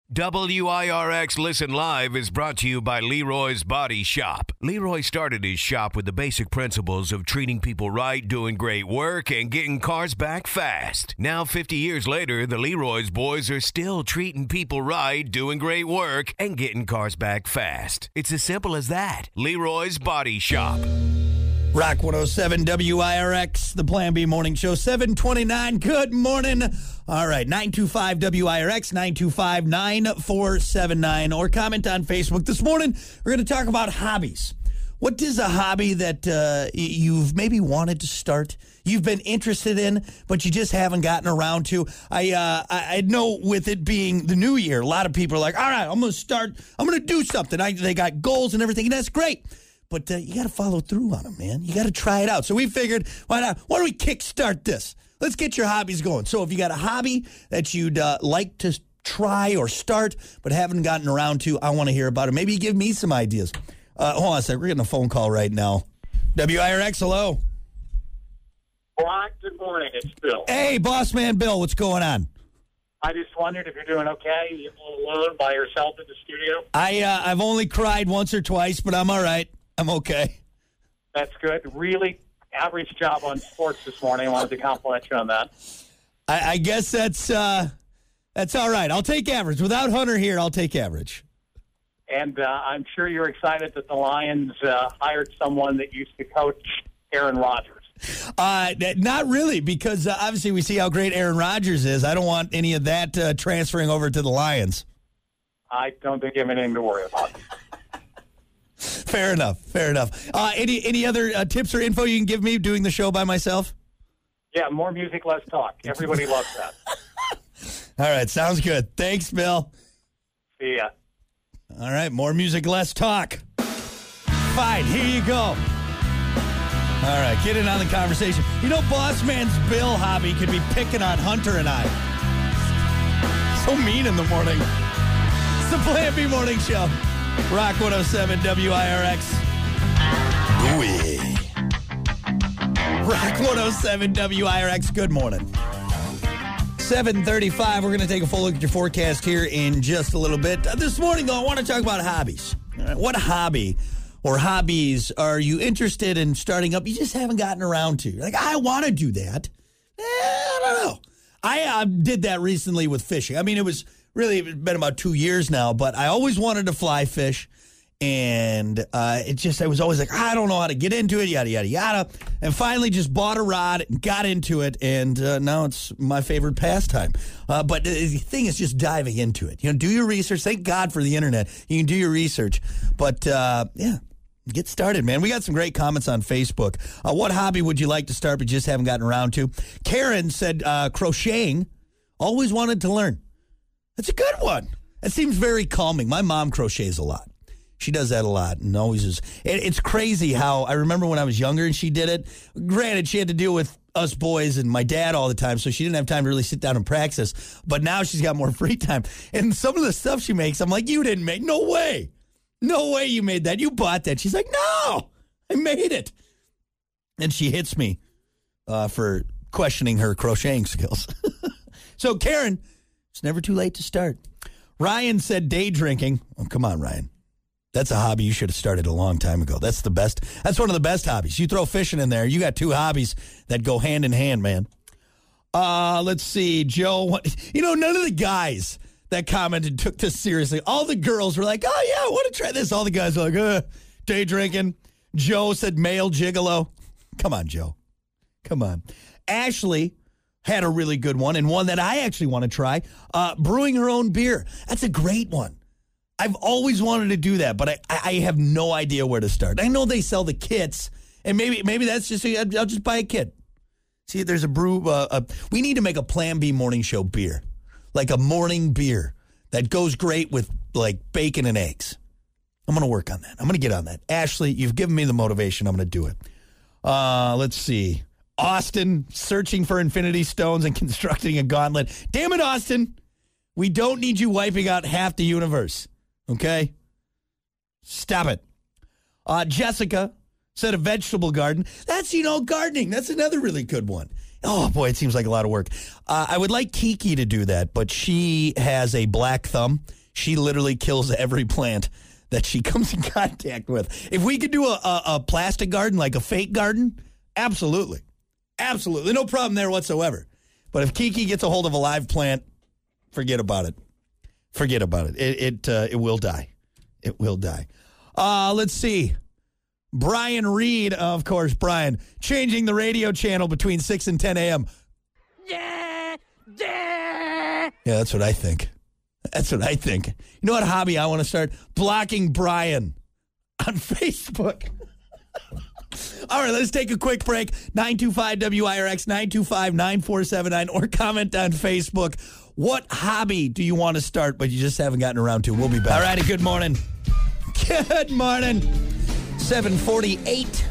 WIRX Listen Live is brought to you by Leroy's Body Shop. Leroy started his shop with the basic principles of treating people right, doing great work, and getting cars back fast. Now, 50 years later, the Leroy's boys are still treating people right, doing great work, and getting cars back fast. It's as simple as that. Leroy's Body Shop. Rock 107 WIRX, the Plan B Morning Show, 729. Good morning. All right, 925 WIRX, 925-9479, or comment on Facebook. This morning, we're going to talk about hobbies. What is a hobby that you've maybe wanted to start, you've been interested in, but you just haven't gotten around to? I know with it being the new year, a lot of people are like, all right, I'm going to do something. They got goals and everything, and that's great. But you got to follow through on them, man. You got to try it out. So we figured, why not? Why don't we kickstart this? Let's get your hobbies going. So if you got a hobby that you'd like to try or start but haven't gotten around to, I want to hear about it. Maybe you give me some ideas. Hold on a second. We're getting a phone call right now. WIRX, hello. Brock, good morning. It's Bill. Hey, boss man Bill, what's going on? I just wondered if you're doing okay. You're all alone by yourself in the studio? I've only cried once or twice, but I'm all right. I'm okay. That's good. Really average job on sports this morning. I wanted to compliment you on that. I guess that's all right. I'll take average. Without Hunter here, I'll take average. And I'm sure you're excited that the Lions hired someone that used to coach Aaron Rodgers. Not really, because obviously we see how great Aaron Rodgers is. I don't want any of that transferring over to the Lions. I don't think you have anything to worry about. Fair enough. Any other tips or info you can give me doing the show by myself? Yeah, more music, less talk. Everybody loves that. All right, sounds good. Thanks, Bill. See ya. All right, more music, less talk. Fine, here you go. All right, get in on the conversation. You know, Boss Man's Bill hobby could be picking on Hunter and I. So mean in the morning. It's the Plan B Morning Show. Rock 107 WIRX. Rock 107 WIRX. Good morning. 7:35. We're going to take a full look at your forecast here in just a little bit. This morning, though, I want to talk about hobbies. All right, what hobby or hobbies are you interested in starting up? You just haven't gotten around to. You're like, I want to do that. I don't know. I did that recently with fishing. I mean, it's been about 2 years now, but I always wanted to fly fish, and I was always like, I don't know how to get into it, yada, yada, yada, and finally just bought a rod and got into it, and now it's my favorite pastime. But the thing is just diving into it. You know, do your research. Thank God for the internet. You can do your research, but get started, man. We got some great comments on Facebook. What hobby would you like to start but just haven't gotten around to? Karen said crocheting. Always wanted to learn. That's a good one. It seems very calming. My mom crochets a lot. She does that a lot and always is. It's crazy how I remember when I was younger and she did it. Granted, she had to deal with us boys and my dad all the time, so she didn't have time to really sit down and practice. But now she's got more free time. And some of the stuff she makes, I'm like, you didn't make. No way. No way you made that. You bought that. She's like, no, I made it. And she hits me for questioning her crocheting skills. So, Karen, it's never too late to start. Ryan said day drinking. Oh, come on, Ryan. That's a hobby you should have started a long time ago. That's the best. That's one of the best hobbies. You throw fishing in there, you got two hobbies that go hand in hand, man. Let's see, Joe. None of the guys that commented took this seriously. All the girls were like, oh, yeah, I want to try this. All the guys were like, day drinking. Joe said male gigolo. Come on, Joe. Come on. Ashley had a really good one, and one that I actually want to try, brewing her own beer. That's a great one. I've always wanted to do that, but I have no idea where to start. I know they sell the kits, and maybe that's just, I'll just buy a kit. See, there's a brew. We need to make a Plan B Morning Show beer, like a morning beer that goes great with, like, bacon and eggs. I'm going to work on that. I'm going to get on that. Ashley, you've given me the motivation. I'm going to do it. Let's see. Austin, searching for infinity stones and constructing a gauntlet. Damn it, Austin. We don't need you wiping out half the universe. Okay? Stop it. Jessica said a vegetable garden. That's, gardening. That's another really good one. Oh, boy, it seems like a lot of work. I would like Kiki to do that, but she has a black thumb. She literally kills every plant that she comes in contact with. If we could do a plastic garden, like a fake garden, absolutely. Absolutely. No problem there whatsoever. But if Kiki gets a hold of a live plant, forget about it. Forget about it. It will die. It will die. Let's see. Brian Reed, of course, Brian, changing the radio channel between 6 and 10 a.m. Yeah, that's what I think. That's what I think. You know what hobby I want to start? Blocking Brian on Facebook. All right, let's take a quick break. 925-WIRX, 925-9479, or comment on Facebook. What hobby do you want to start, but you just haven't gotten around to? We'll be back. All righty, good morning. Good morning. 7:48.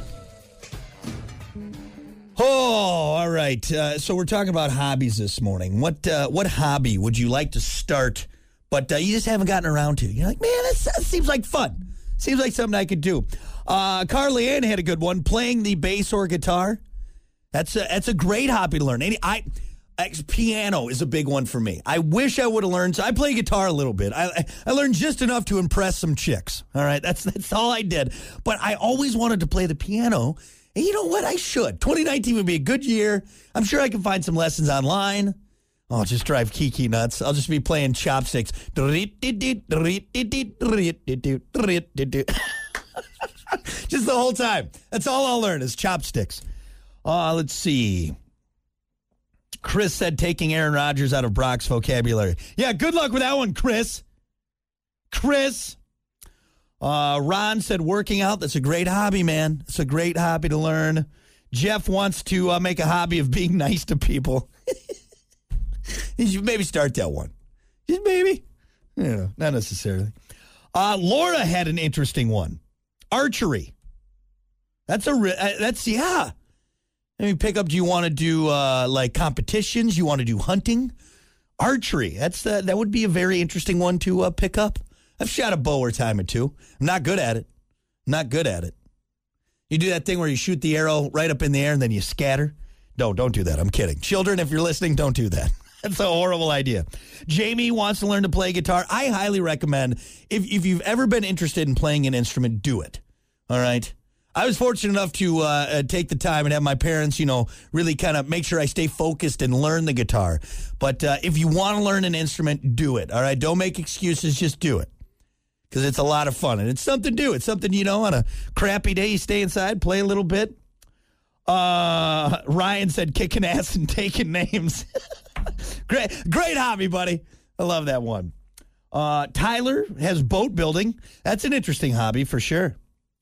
Oh, all right. So we're talking about hobbies this morning. What hobby would you like to start, but you just haven't gotten around to? You're like, man, that seems like fun. Seems like something I could do. Carly Ann had a good one, playing the bass or guitar. That's a great hobby to learn. Piano is a big one for me. I wish I would have learned. So I play guitar a little bit. I learned just enough to impress some chicks. All right, that's all I did. But I always wanted to play the piano. And you know what? I should. 2019 would be a good year. I'm sure I can find some lessons online. I'll just drive Kiki nuts. I'll just be playing chopsticks. Just the whole time. That's all I'll learn is chopsticks. Let's see. Chris said taking Aaron Rodgers out of Brock's vocabulary. Yeah, good luck with that one, Chris. Ron said working out. That's a great hobby, man. It's a great hobby to learn. Jeff wants to make a hobby of being nice to people. You should maybe start that one. Just maybe. Not necessarily. Laura had an interesting one. Archery. That's yeah. Let me pick up. Do you want to do like competitions? You want to do hunting? Archery. That would be a very interesting one to pick up. I've shot a bow or time or two. I'm not good at it. You do that thing where you shoot the arrow right up in the air and then you scatter. No, don't do that. I'm kidding. Children, if you're listening, don't do that. That's a horrible idea. Jamie wants to learn to play guitar. I highly recommend, if you've ever been interested in playing an instrument, do it. All right? I was fortunate enough to take the time and have my parents, really kind of make sure I stay focused and learn the guitar. But if you want to learn an instrument, do it. All right? Don't make excuses. Just do it. Because it's a lot of fun. And it's something to do. It's something, on a crappy day, you stay inside, play a little bit. Ryan said kicking ass and taking names. Great hobby, buddy. I love that one. Tyler has boat building. That's an interesting hobby for sure.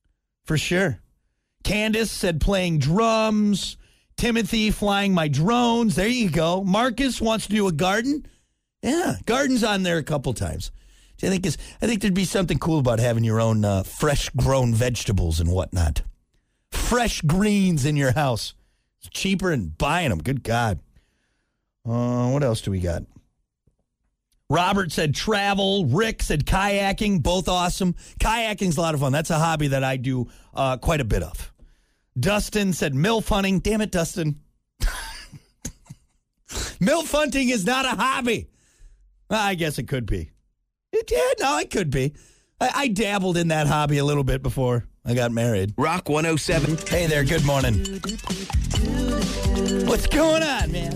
Candace said playing drums. Timothy flying my drones. There you go. Marcus wants to do a garden. Yeah, garden's on there a couple times. I think there'd be something cool about having your own fresh grown vegetables and whatnot. Fresh greens in your house. It's cheaper than buying them. Good God. What else do we got? Robert said travel. Rick said kayaking. Both awesome. Kayaking's a lot of fun. That's a hobby that I do quite a bit of. Dustin said MILF hunting. Damn it, Dustin. MILF hunting is not a hobby. I guess it could be. It could be. I dabbled in that hobby a little bit before I got married. Rock 107. Hey there, good morning. What's going on, man?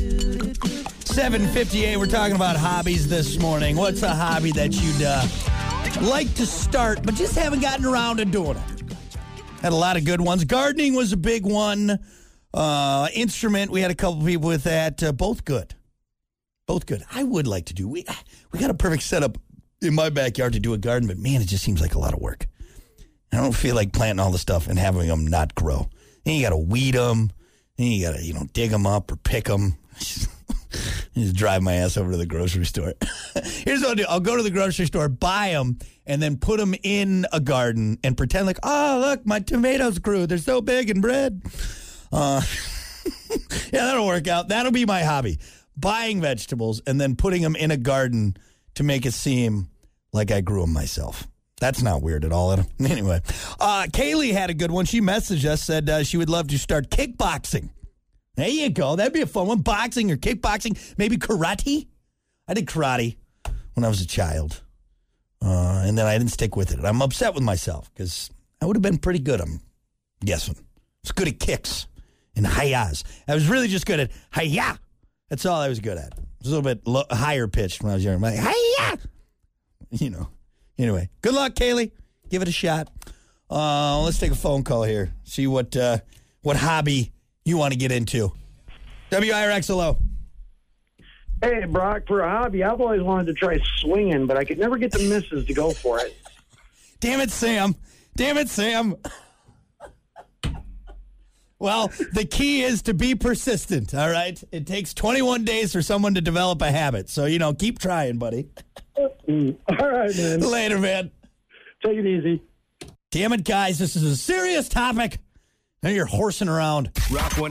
7:58, we're talking about hobbies this morning. What's a hobby that you'd like to start, but just haven't gotten around to doing it? Had a lot of good ones. Gardening was a big one. Instrument, we had a couple people with that. Both good. I would like to do. We got a perfect setup in my backyard to do a garden, but man, it just seems like a lot of work. I don't feel like planting all the stuff and having them not grow. Then you got to weed them. Then you got to, dig them up or pick them. Just drive my ass over to the grocery store. Here's what I'll do. I'll go to the grocery store, buy them, and then put them in a garden and pretend like, oh, look, my tomatoes grew. They're so big and red. Yeah, that'll work out. That'll be my hobby. Buying vegetables and then putting them in a garden to make it seem like I grew them myself. That's not weird at all. Anyway, Kaylee had a good one. She messaged us, said she would love to start kickboxing. There you go. That'd be a fun one. Boxing or kickboxing, maybe karate. I did karate when I was a child. and then I didn't stick with it. And I'm upset with myself because I would have been pretty good, I'm guessing. I was good at kicks and hi-yas. I was really just good at hi-ya. That's all I was good at. I was a little bit higher pitched when I was younger. I'm like, hi-ya. Anyway, good luck, Kaylee. Give it a shot. Let's take a phone call here. See what hobby you want to get into. WIRX, hello. Hey, Brock, for a hobby, I've always wanted to try swinging, but I could never get the missus to go for it. Damn it, Sam. Well, the key is to be persistent, all right? It takes 21 days for someone to develop a habit. So, keep trying, buddy. All right, man. Later, man. Take it easy. Damn it, guys. This is a serious topic. Now you're horsing around. Rock one.